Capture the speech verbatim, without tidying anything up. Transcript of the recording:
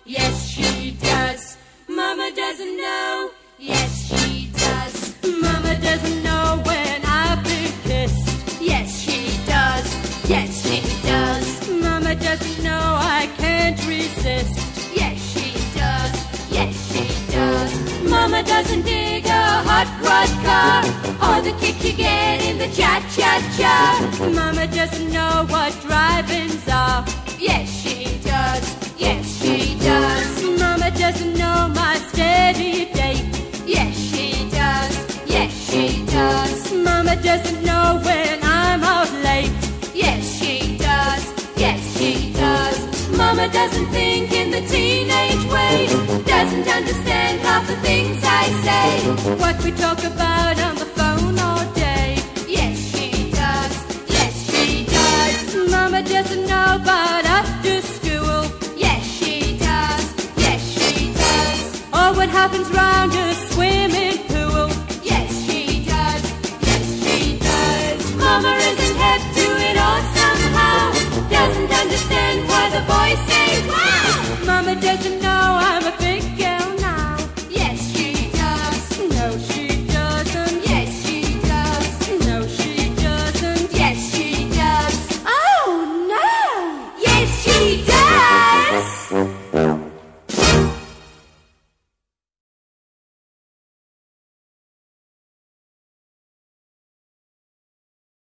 Yes, she does. Mama doesn't know. Yes, she does. Mama doesn't know when I've been kissed. Yes, she does. Yes, she does. Mama doesn't know I can't resist. Yes, she does. Yes, she does. Mama doesn't dig a hot rod car or the kick you get in the cha-cha-cha. Mama doesn't know what drive-ins are. Yes, she does. Yes, she does. Mama doesn't know my steady date. Yes, she does. Yes, she does. Mama doesn't know when I'm out late. Yes, she does. Yes, she does. Mama doesn't think in the teenage way. Doesn't understand half the things I say. What we talk about on the phone all day. Yes, she does. Yes, she does. Mama doesn't know about after school. Yes, she does. Yes, she does. Or what happens round